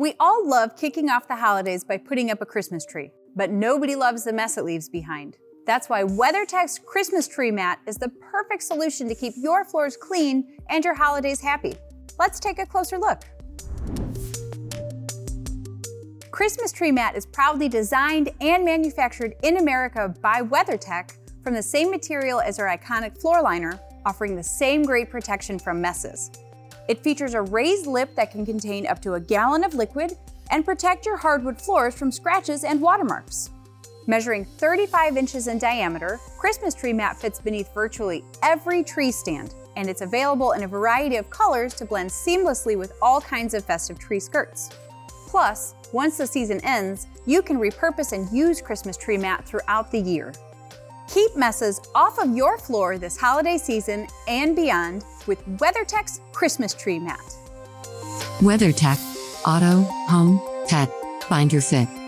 We all love kicking off the holidays by putting up a Christmas tree, but nobody loves the mess it leaves behind. That's why WeatherTech's Christmas tree mat is the perfect solution to keep your floors clean and your holidays happy. Let's take a closer look. Christmas tree mat is proudly designed and manufactured in America by WeatherTech from the same material as our iconic floor liner, offering the same great protection from messes. It features a raised lip that can contain up to a gallon of liquid and protect your hardwood floors from scratches and watermarks. Measuring 35 inches in diameter, Christmas tree mat fits beneath virtually every tree stand, and it's available in a variety of colors to blend seamlessly with all kinds of festive tree skirts. Plus, once the season ends, you can repurpose and use Christmas tree mat throughout the year. Keep messes off of your floor this holiday season and beyond with WeatherTech's Christmas tree mat. WeatherTech. Auto, home, pet. Find your fit.